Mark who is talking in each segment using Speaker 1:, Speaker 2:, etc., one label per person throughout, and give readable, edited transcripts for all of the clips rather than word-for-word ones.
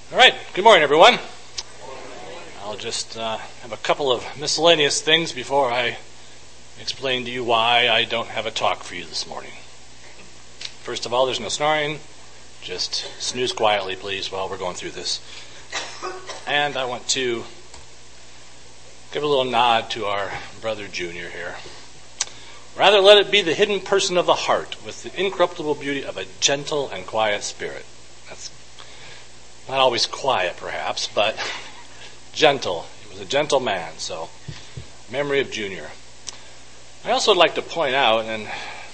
Speaker 1: All right, good morning, everyone. I'll just have a couple of miscellaneous things before I explain to you why I don't have a talk for you this morning. First of all, there's no snoring. Just snooze quietly, please, while we're going through this. And I want to give a little nod to our brother Junior here. Rather let it be the hidden person of the heart with the incorruptible beauty of a gentle and quiet spirit. That's not always quiet, perhaps, but gentle. He was a gentle man, so memory of Junior. I also would like to point out, and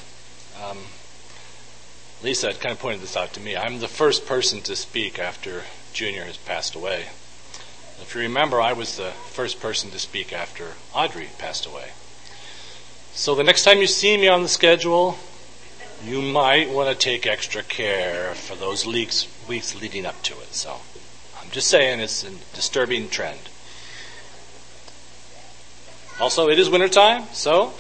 Speaker 1: Lisa had kind of pointed this out to me, I'm the first person to speak after Junior has passed away. If you remember, I was the first person to speak after Audrey passed away. So the next time you see me on the schedule, you might want to take extra care for those weeks leading up to it. So I'm just saying it's a disturbing trend. Also, it is wintertime, so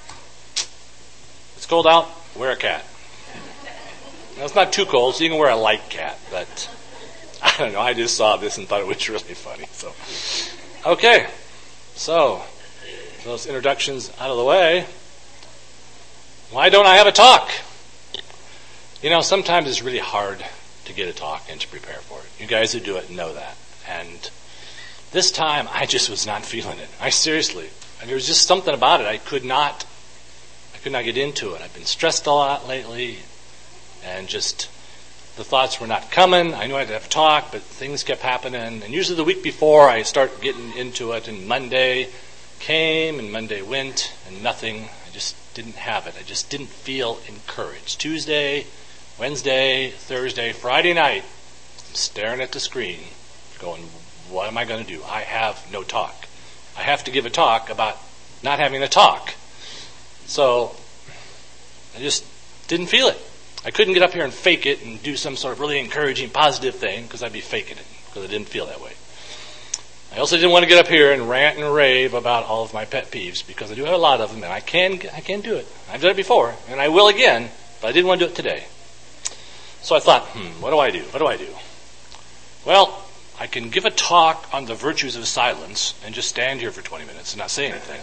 Speaker 1: it's cold out, wear a cat. Now, it's not too cold, so you can wear a light cat, but I don't know, I just saw this and thought it was really funny. So, okay, so those introductions out of the way, why don't I have a talk? You know, sometimes it's really hard to get a talk and to prepare for it. You guys who do it know that. And this time, I just was not feeling it. There was just something about it. I could not get into it. I've been stressed a lot lately, and just the thoughts were not coming. I knew I had to have a talk, but things kept happening. And usually the week before, I start getting into it, and Monday came, and Monday went, and nothing. I just didn't have it. I just didn't feel encouraged. Tuesday, Wednesday, Thursday, Friday night, I'm staring at the screen, going, what am I going to do? I have no talk. I have to give a talk about not having a talk. So I just didn't feel it. I couldn't get up here and fake it and do some sort of really encouraging, positive thing, because I'd be faking it, because I didn't feel that way. I also didn't want to get up here and rant and rave about all of my pet peeves, because I do have a lot of them, and I can do it. I've done it before, and I will again, but I didn't want to do it today. So I thought, what do I do? Well, I can give a talk on the virtues of silence and just stand here for 20 minutes and not say anything.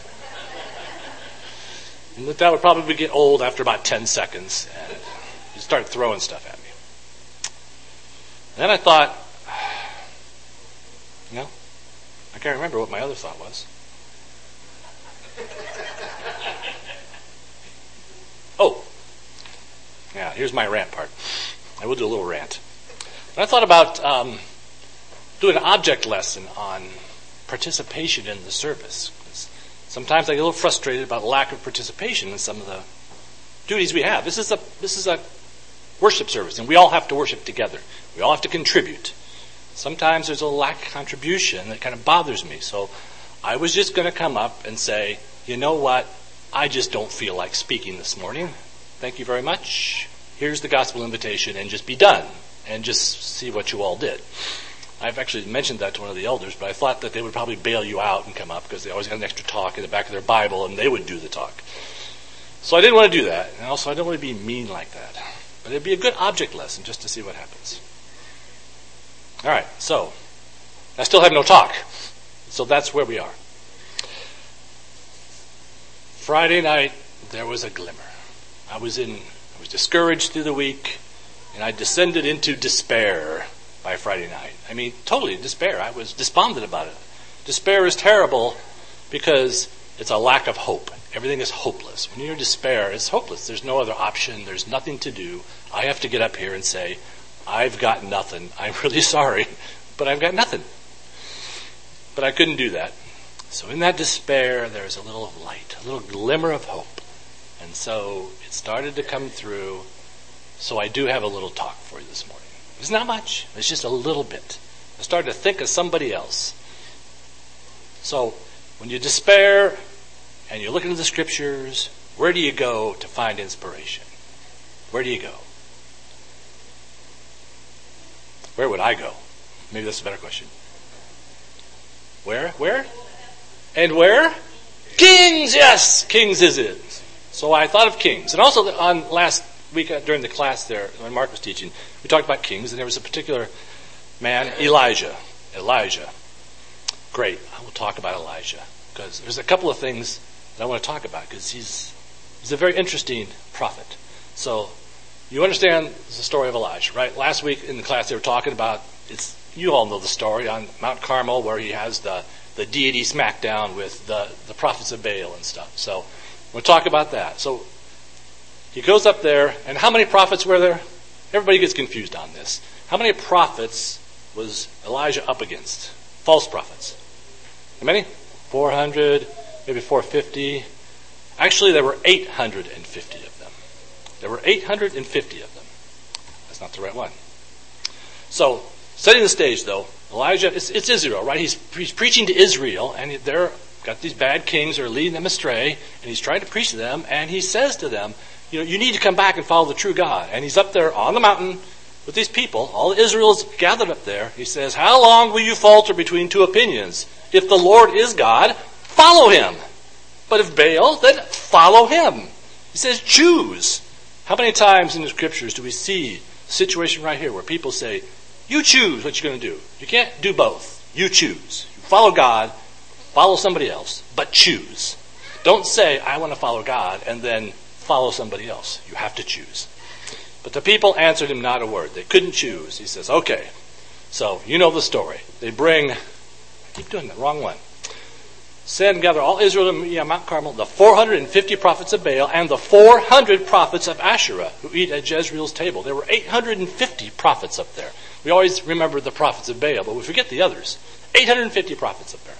Speaker 1: And that would probably get old after about 10 seconds, and you start throwing stuff at me. And then I thought, I can't remember what my other thought was. Oh, yeah, here's my rant part. I will do a little rant. And I thought about doing an object lesson on participation in the service. Sometimes I get a little frustrated about lack of participation in some of the duties we have. This is a worship service, and we all have to worship together. We all have to contribute. Sometimes there's a lack of contribution that kind of bothers me. So I was just going to come up and say, you know what? I just don't feel like speaking this morning. Thank you very much. Here's the gospel invitation, and just be done, and just see what you all did. I've actually mentioned that to one of the elders, but I thought that they would probably bail you out and come up, because they always got an extra talk in the back of their Bible, and they would do the talk. So I didn't want to do that, and also I don't want to be mean like that. But it'd be a good object lesson just to see what happens. All right, so I still have no talk. So that's where we are. Friday night, there was a glimmer. I was discouraged through the week, and I descended into despair by Friday night. I mean, totally despair. I was despondent about it. Despair is terrible because it's a lack of hope. Everything is hopeless. When you're in despair, it's hopeless. There's no other option. There's nothing to do. I have to get up here and say, I've got nothing. I'm really sorry, but I've got nothing. But I couldn't do that. So in that despair, there's a little light, a little glimmer of hope. And so it started to come through. So I do have a little talk for you this morning. It's not much. It's just a little bit. I started to think of somebody else. So when you despair and you look into the scriptures, where do you go to find inspiration? Where do you go? Where would I go? Maybe that's a better question. Where? And where? Kings, yes! Kings is it. So I thought of Kings. And also on last week during the class there, when Mark was teaching, we talked about Kings, and there was a particular man, Elijah. Great. I will talk about Elijah because there's a couple of things that I want to talk about because he's a very interesting prophet. So you understand the story of Elijah, right? Last week in the class they were talking about, you all know the story on Mount Carmel where he has the deity smackdown with the prophets of Baal and stuff. So we'll talk about that. So he goes up there, and how many prophets were there? Everybody gets confused on this. How many prophets was Elijah up against? False prophets. How many? 400, maybe 450. Actually, there were 850 of them. There were 850 of them. That's not the right one. So, setting the stage, though, Elijah, it's Israel, right? He's preaching to Israel, and they're got these bad kings who are leading them astray, and he's trying to preach to them, and he says to them, you need to come back and follow the true God. And he's up there on the mountain with these people, all Israel's gathered up there. He says, how long will you falter between two opinions? If the Lord is God, follow him. But if Baal, then follow him. He says, choose. How many times in the scriptures do we see a situation right here where people say, you choose what you're going to do. You can't do both. You choose. You follow God, follow somebody else, but choose. Don't say, I want to follow God, and then follow somebody else. You have to choose. But the people answered him not a word. They couldn't choose. He says, okay. So, you know the story. They bring, I keep doing the wrong one. Send, gather all Israel to Mount Carmel, the 450 prophets of Baal, and the 400 prophets of Asherah, who eat at Jezreel's table. There were 850 prophets up there. We always remember the prophets of Baal, but we forget the others. 850 prophets up there.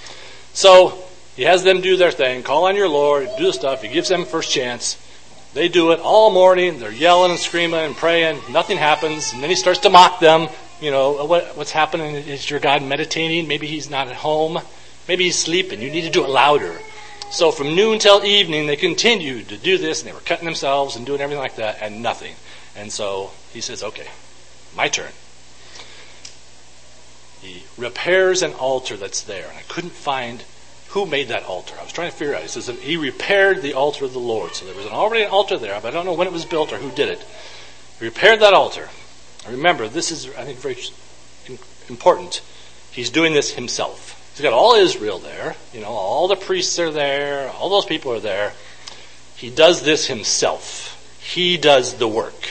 Speaker 1: So, he has them do their thing, call on your Lord, do the stuff. He gives them first chance. They do it all morning. They're yelling and screaming and praying. Nothing happens. And then he starts to mock them. What's happening? Is your God meditating? Maybe he's not at home. Maybe he's sleeping. You need to do it louder. So from noon till evening, they continued to do this, and they were cutting themselves and doing everything like that, and nothing. And so he says, okay, my turn. He repairs an altar that's there, and I couldn't find who made that altar. I was trying to figure out. He says that he repaired the altar of the Lord. So there was already an altar there, but I don't know when it was built or who did it. He repaired that altar. Remember, this is, I think, very important. He's doing this himself. He's got all Israel there. All the priests are there. All those people are there. He does this himself. He does the work.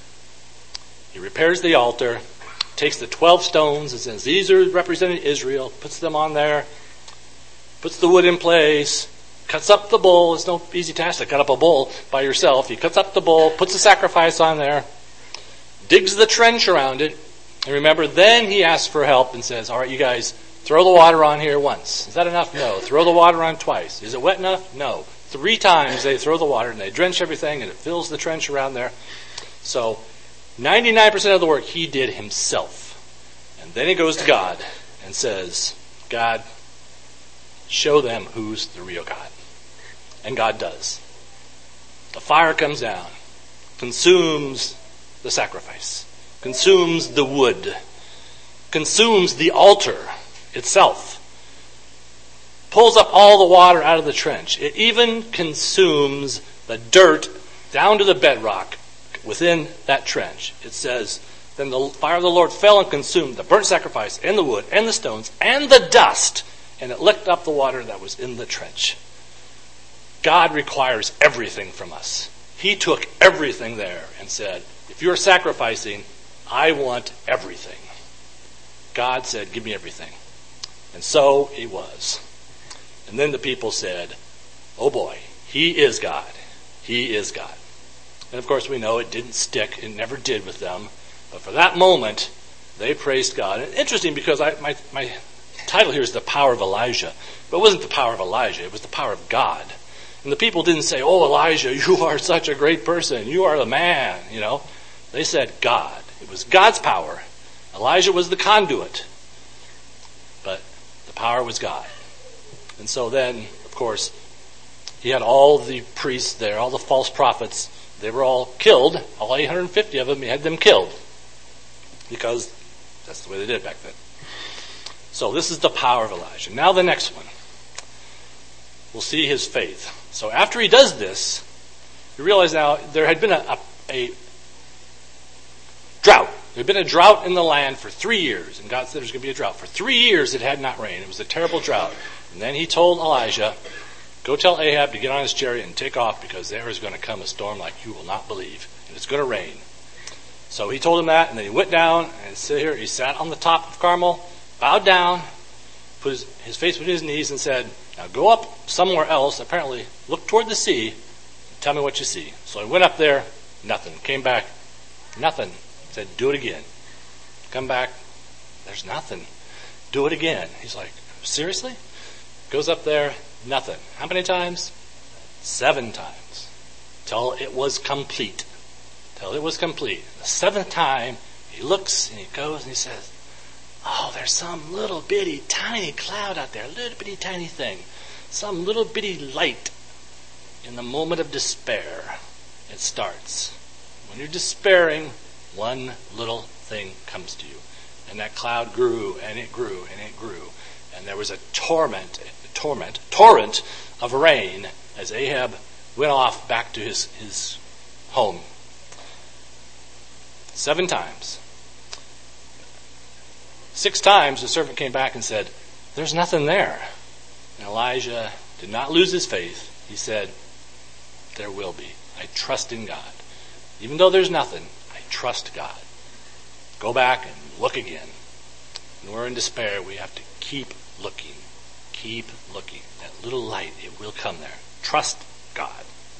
Speaker 1: He repairs the altar, takes the 12 stones and says, these are representing Israel, puts them on there, puts the wood in place, cuts up the bull. It's no easy task to cut up a bull by yourself. He cuts up the bull, puts the sacrifice on there, digs the trench around it. And remember, then he asks for help and says, all right, you guys, throw the water on here once. Is that enough? No. Throw the water on twice. Is it wet enough? No. 3 times they throw the water and they drench everything and it fills the trench around there. So 99% of the work he did himself. And then he goes to God and says, God, show them who's the real God. And God does. The fire comes down, consumes the sacrifice, consumes the wood, consumes the altar itself, pulls up all the water out of the trench. It even consumes the dirt down to the bedrock within that trench. It says, then the fire of the Lord fell and consumed the burnt sacrifice and the wood and the stones and the dust, and it licked up the water that was in the trench. God requires everything from us. He took everything there and said, if you're sacrificing, I want everything. God said, give me everything. And so it was. And then the people said, oh boy, he is God. He is God. And of course we know it didn't stick. It never did with them. But for that moment, they praised God. And interesting because my title here is The Power of Elijah. But it wasn't the power of Elijah. It was the power of God. And the people didn't say, oh, Elijah, you are such a great person. You are the man, They said God. It was God's power. Elijah was the conduit. But the power was God. And so then, of course, he had all the priests there, all the false prophets. They were all killed. All 850 of them, he had them killed. Because that's the way they did it back then. So this is the power of Elijah. Now the next one. We'll see his faith. So after he does this, you realize now there had been a drought There had been a drought in the land for 3 years, and God said there's going to be a drought. For 3 years it had not rained. It was a terrible drought. And then he told Elijah, go tell Ahab to get on his chariot and take off, because there is going to come a storm like you will not believe, and it's going to rain. So he told him that, and then he went down and he sat on the top of Carmel, bowed down, put his face between his knees, and said, now go up somewhere else, apparently look toward the sea, and tell me what you see. So he went up there, nothing. Came back, nothing. Said, do it again. Come back, there's nothing. Do it again. He's like, seriously? Goes up there, nothing. How many times? 7 times. Till it was complete. Till it was complete. The 7th time, he looks and he goes and he says, oh, there's some little bitty tiny cloud out there, little bitty tiny thing. Some little bitty light. In the moment of despair, it starts. When you're despairing, one little thing comes to you. And that cloud grew and it grew and it grew. And there was a torrent of rain as Ahab went off back to his home. 7 times. 6 times the servant came back and said, there's nothing there. And Elijah did not lose his faith. He said, there will be. I trust in God. Even though there's nothing, I trust God. Go back and look again. When we're in despair, we have to keep looking. Keep looking. That little light, it will come there. Trust God.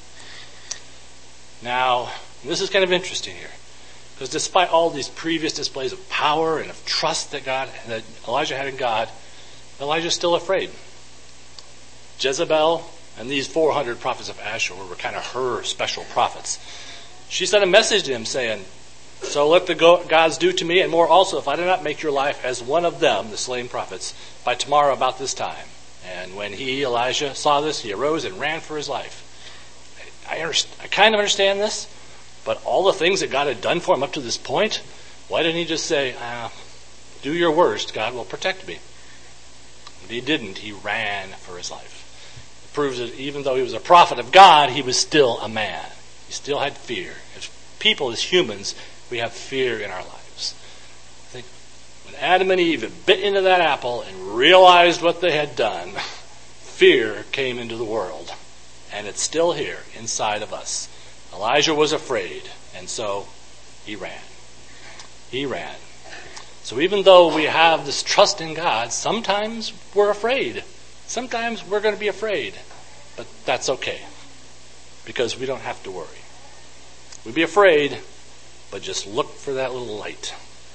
Speaker 1: Now, this is kind of interesting here. Because despite all these previous displays of power and of trust that Elijah had in God, Elijah's still afraid. Jezebel and these 400 prophets of Ashur were kind of her special prophets. She sent a message to him saying, so let the gods do to me and more also, if I do not make your life as one of them, the slain prophets, by tomorrow about this time. And when Elijah, saw this, he arose and ran for his life. I kind of understand this, but all the things that God had done for him up to this point, why didn't he just say, do your worst, God will protect me? But he didn't. He ran for his life. It proves that even though he was a prophet of God, he was still a man. He still had fear. As people, as humans, we have fear in our lives. I think when Adam and Eve had bit into that apple and realized what they had done, fear came into the world. And it's still here inside of us. Elijah was afraid, and so he ran. He ran. So even though we have this trust in God, sometimes we're afraid. Sometimes we're going to be afraid. But that's okay, because we don't have to worry. We'd be afraid, but just look for that little light.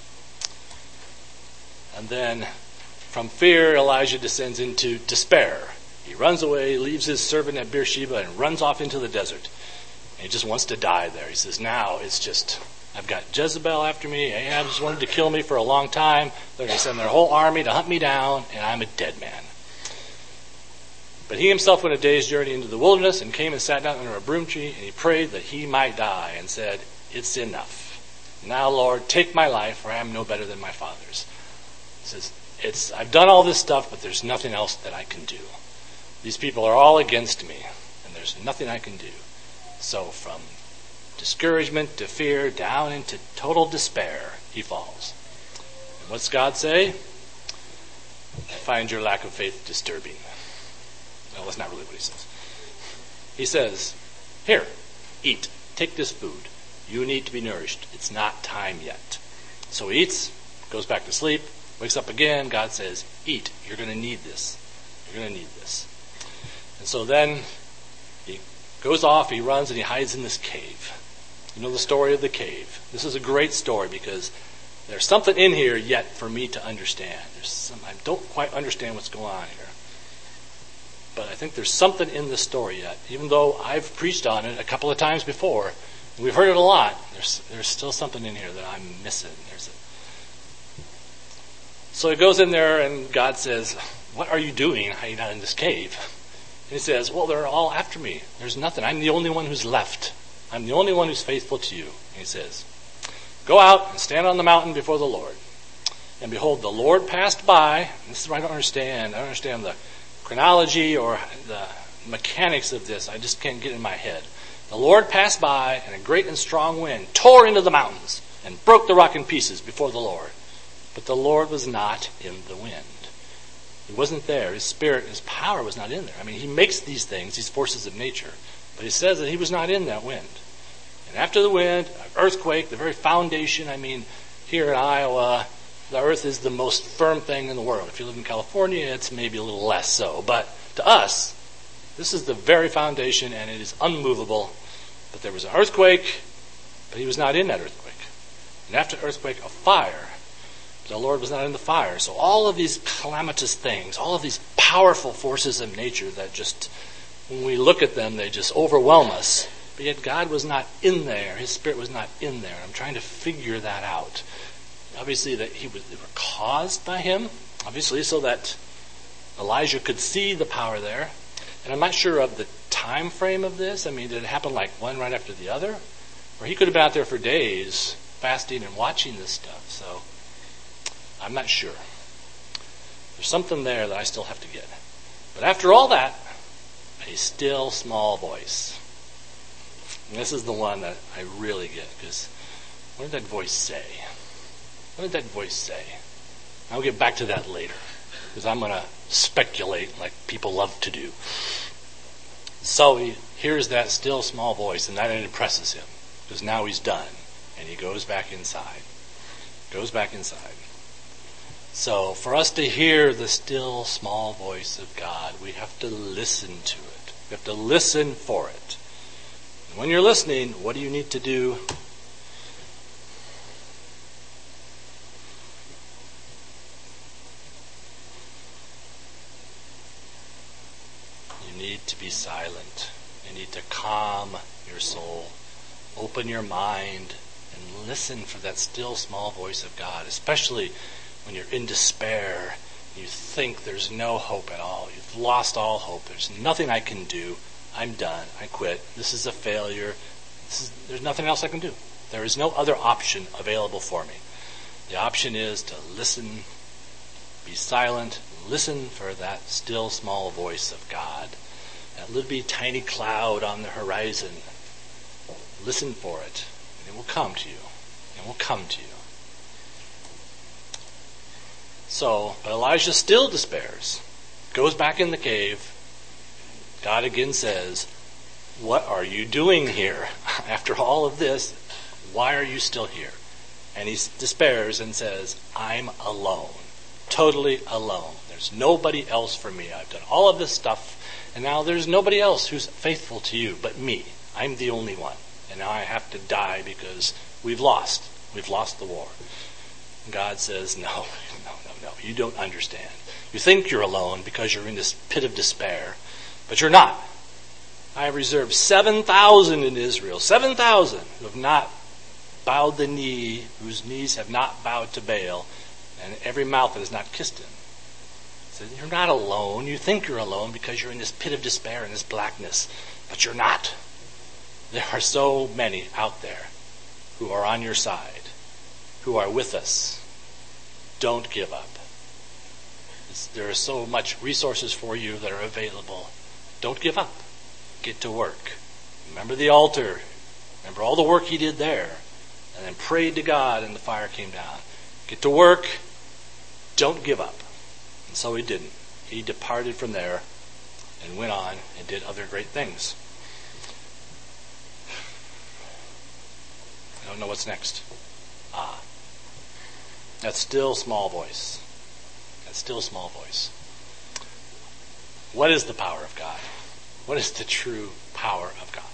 Speaker 1: And then from fear, Elijah descends into despair. He runs away, leaves his servant at Beersheba, and runs off into the desert. And he just wants to die there. He says, now it's just, I've got Jezebel after me. Ahab's wanted to kill me for a long time. They're going to send their whole army to hunt me down, and I'm a dead man. But he himself went a day's journey into the wilderness and came and sat down under a broom tree, and he prayed that he might die and said, it's enough. Now, Lord, take my life, for I am no better than my fathers. He says, I've done all this stuff, but there's nothing else that I can do. These people are all against me, and there's nothing I can do. So from discouragement to fear, down into total despair, he falls. And what's God say? I find your lack of faith disturbing. Well, that's not really what he says. He says, here, eat, take this food. You need to be nourished. It's not time yet. So he eats, goes back to sleep, wakes up again. God says, eat. You're going to need this. You're going to need this. And so then he goes off, he runs, and he hides in this cave. You know the story of the cave. This is a great story because there's something in here yet for me to understand. I don't quite understand what's going on here. But I think there's something in this story yet. Even though I've preached on it a couple of times before, and we've heard it a lot, there's still something in here that I'm missing. So he goes in there, and God says, what are you doing hiding out in this cave? And he says, well, they're all after me. There's nothing. I'm the only one who's left. I'm the only one who's faithful to you. And he says, go out and stand on the mountain before the Lord. And behold, the Lord passed by. And this is what I don't understand. I don't understand the chronology or the mechanics of this. I just can't get it in my head. The Lord passed by, and a great and strong wind tore into the mountains, and broke the rock in pieces before the Lord. But the Lord was not in the wind. He wasn't there. His spirit, his power was not in there. I mean, he makes these things, these forces of nature. But he says that he was not in that wind. And after the wind, an earthquake, the very foundation, I mean, here in Iowa, the earth is the most firm thing in the world. If you live in California, it's maybe a little less so. But to us, this is the very foundation, and it is unmovable. But there was an earthquake, but he was not in that earthquake. And after the earthquake, a fire. The Lord was not in the fire. So all of these calamitous things, all of these powerful forces of nature that just, when we look at them, they just overwhelm us. But yet God was not in there. His spirit was not in there. I'm trying to figure that out. Obviously, that they were caused by him. Obviously, so that Elijah could see the power there. And I'm not sure of the time frame of this. I mean, did it happen like one right after the other? Or he could have been out there for days fasting and watching this stuff. So I'm not sure. There's something there that I still have to get. But after all that, a still small voice. And this is the one that I really get, because what did that voice say? What did that voice say? I'll get back to that later, because I'm going to speculate like people love to do. So he hears that still small voice, and that impresses him, because now he's done, and he goes back inside. Goes back inside. So for us to hear the still small voice of God, we have to listen to it. We have to listen for it. And when you're listening, what do you need to do? You need to be silent. You need to calm your soul. Open your mind and listen for that still small voice of God, especially when you're in despair, you think there's no hope at all. You've lost all hope. There's nothing I can do. I'm done. I quit. This is a failure. There's nothing else I can do. There is no other option available for me. The option is to listen, be silent, listen for that still small voice of God. That little bitty tiny cloud on the horizon. Listen for it, and it will come to you. It will come to you. So, but Elijah still despairs. Goes back in the cave. God again says, "What are you doing here? After all of this, why are you still here?" And he despairs and says, "I'm alone. Totally alone. There's nobody else for me. I've done all of this stuff, and now there's nobody else who's faithful to you but me. I'm the only one. And now I have to die because we've lost. We've lost the war." And God says, no, you don't understand. You think you're alone because you're in this pit of despair, but you're not. I have reserved 7,000 in Israel, 7,000 who have not bowed the knee, whose knees have not bowed to Baal, and every mouth that has not kissed him. So you're not alone. You think you're alone because you're in this pit of despair and this blackness, but you're not. There are so many out there who are on your side, who are with us. Don't give up. There are so much resources for you that are available. Don't give up. Get to work. Remember the altar. Remember all the work he did there. And then prayed to God and the fire came down. Get to work. Don't give up. And so he didn't. He departed from there and went on and did other great things. I don't know what's next. That still small voice. That still small voice. What is the power of God? What is the true power of God?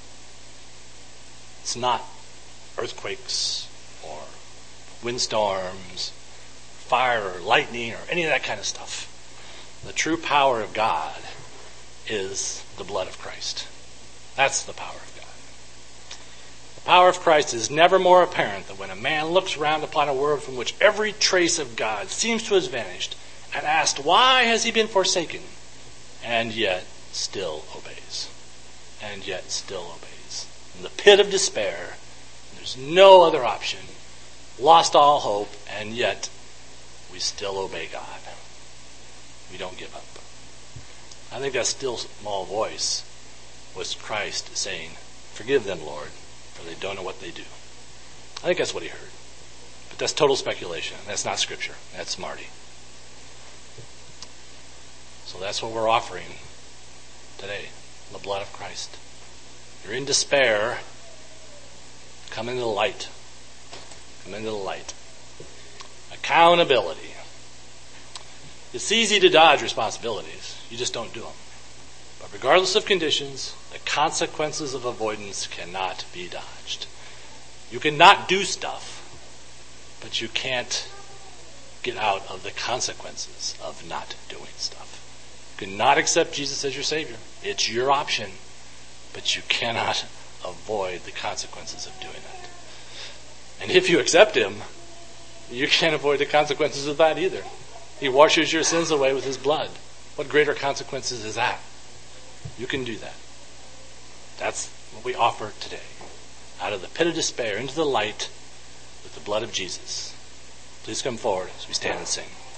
Speaker 1: It's not earthquakes or windstorms, fire or lightning or any of that kind of stuff. The true power of God is the blood of Christ. That's the power of God. The power of Christ is never more apparent than when a man looks around upon a world from which every trace of God seems to have vanished and asked, why has he been forsaken? And yet still obeys. And yet still obeys. In the pit of despair, there's no other option. Lost all hope, and yet we still obey God. We don't give up. I think that still small voice was Christ saying, forgive them, Lord, for they don't know what they do. I think that's what he heard. But that's total speculation. That's not Scripture. That's Marty. So that's what we're offering today, the blood of Christ. You're in despair. Come into the light. Come into the light. Accountability. It's easy to dodge responsibilities. You just don't do them. But regardless of conditions, the consequences of avoidance cannot be dodged. You can not do stuff, but you can't get out of the consequences of not doing stuff. You cannot accept Jesus as your Savior. It's your option, but you cannot avoid the consequences of doing that. And if you accept Him, you can't avoid the consequences of that either. He washes your sins away with His blood. What greater consequences is that? You can do that. That's what we offer today. Out of the pit of despair into the light with the blood of Jesus. Please come forward as we stand and sing.